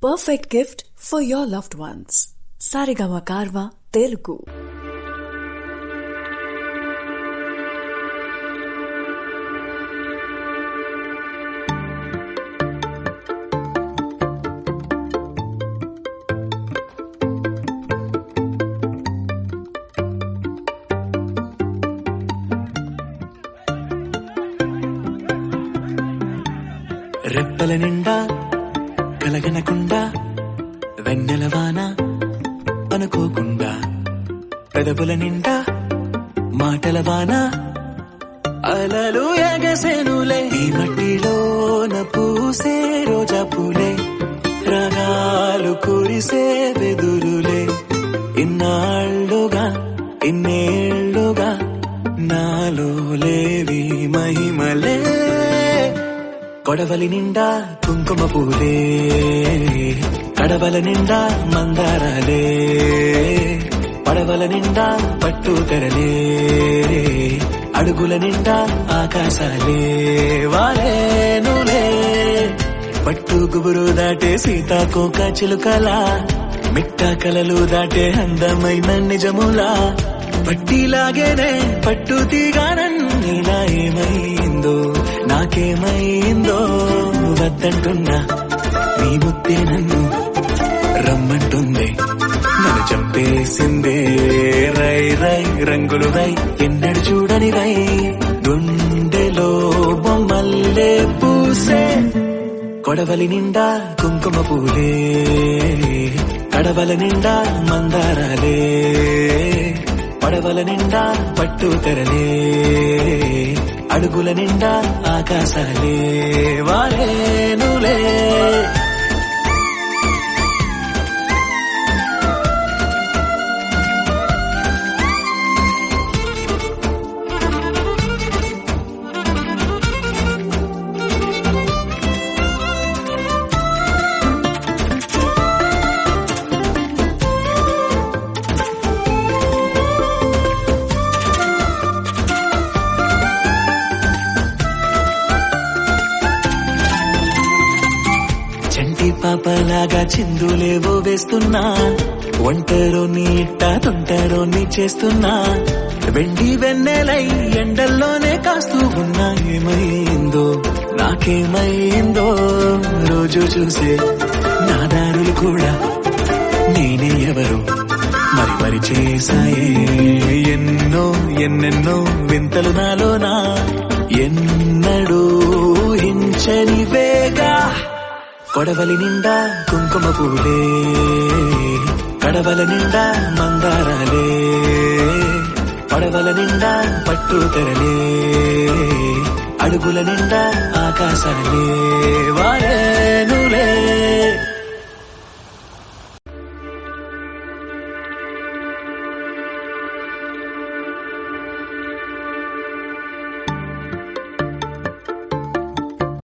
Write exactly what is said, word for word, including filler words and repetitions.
perfect gift for your loved ones. Saregama Karva Telugu. రెప్పల నిండా కలగనకుండా వెన్నెలవాన అనుకోకుండా పెదవుల నిండా మాటలవాన అలలు ఎగసెనులే ఈ మట్టిలోన పూసే రోజా పూలే రాగాలు కురిసే వెదురులే ఇన్నాళ్ళుగా ఇన్నేళ్లుగా నాలో లేవి మహిమలే కొడవలి నిండా కుంకుమ పూలే కడవల నిండా మందారాలే పడవల నిండా పట్టు తెరలే అడుగుల నిండా ఆకాశాలే వాలేనులే పట్టు గుబురు దాటే సీతాకోక చిలుకలా మిట్టా కలలు దాటే అందమైన నిజములా పట్టిలాగేనే పట్టు తీగానన్నీలా ఏమైందో నాకేమైందో వద్దంటున్నా నీ ముత్తే నన్ను రమ్మంటుంది నన్ను చంపేసిందే రై రై రంగులు రై ఎన్నడు చూడని రై గుండెలో బొమ్మల్లే పూసే కొడవలి నిండా కుంకుమ పూలే కడవల నిండా మందారాలే పడవల నిండా పట్టు తెరలే అడుగుల నిండా ఆకాశాలే వాలేనులే పాపలాగా చిందులేవో వేస్తున్నా ఒంటరో నీట తొంటరో నీ చేస్తున్నా వెండి వెన్నెలై ఎండల్లోనే కాస్తూ ఉన్నా ఏమైందో నాకేమైందో రోజు చూసే నా దారులు కూడా నేనే ఎవరు మరి మరి చేశాయే ఎన్నో ఎన్నెన్నో వింతలు నాలోనా ఎన్నడూ హించని వేగా కొడవలి నిండా కుంకుమ పూలే కడవల నిండా మందారాలే పడవల నిండా పట్టు తెరలే అడుగుల నిండా ఆకాశాలే వా